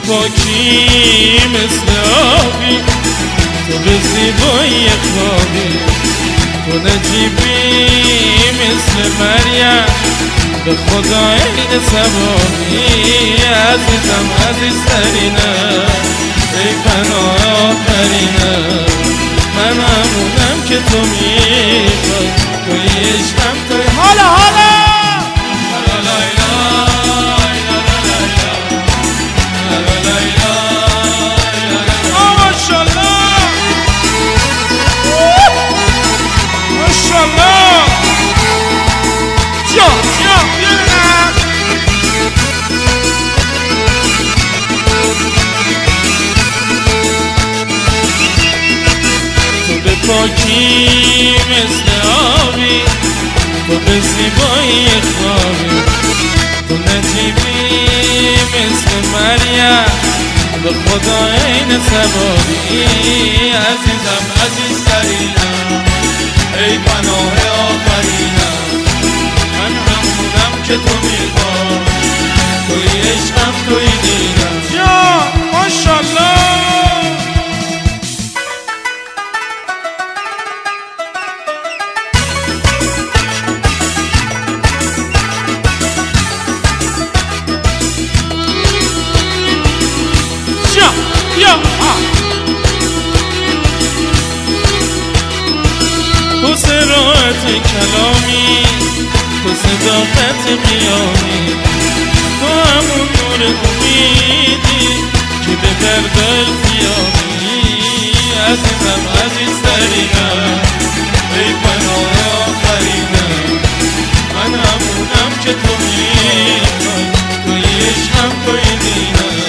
پاکی مثل آبی، تو به زیبایی خوابی، تو نجیبی مثل مریم، به خدا عین ثوابی. عزیزم عزیزترینم، ای پناه آخرینم، من همونم که تو میخوای، توی عشقم توی حالا پاکی مثل آبی، تو به زیبایی خوابی، تو نجیبی مثل مریم، به خدا عین ثوابی. عزیزم عزیزترینم، ای پناه آخرینم، من همونم که تو میخوای، توی عشقم توی دینم. یا ماشالله. تو صراحت کلامی، تو صداقت قیامی، تو همون نور امیدی که به درد التیامی. عزیزم عزیزترینم، ای پناه آخرینم، من همونم که تو میخوای، توی عشقم توی دینم.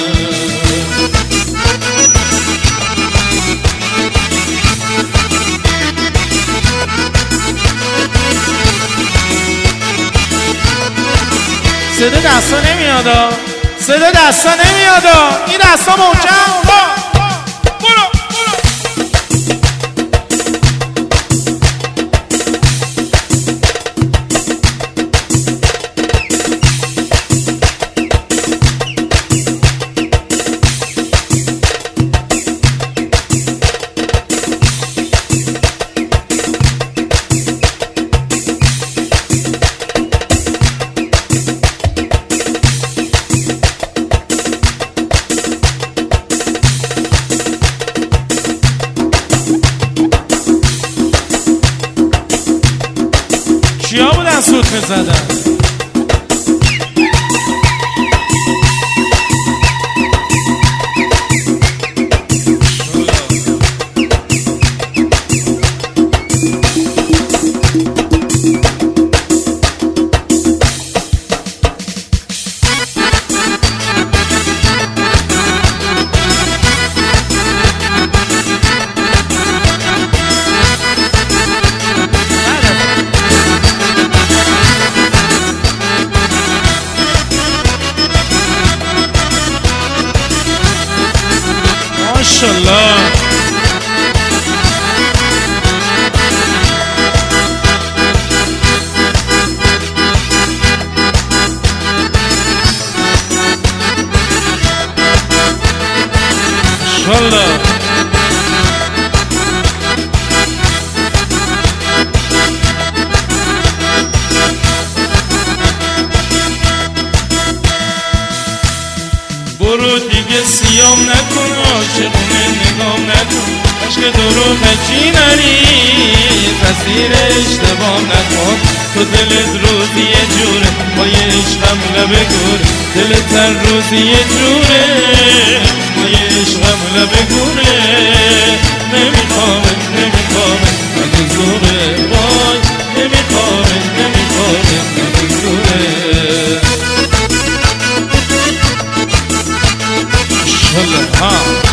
صدا دستا نمیادا، صدا دستا نمیادا، این دستا محکم. برو کیا بودن سوت میزدن؟ ماشالله. ماشالله. برو دیگه سیام نکن، عاشقونه نگام نکن، عشق دروغکی نری، پذیر اشتباه نکن. تو دلت روزی یه جوره، با یه عشقم لبه گوره، دلت هر روزی یه جوره، با یه عشقم لبه گوره. نمیخوامت اگه زوره، وای نمیخوامت اگه زوره. ماشالله.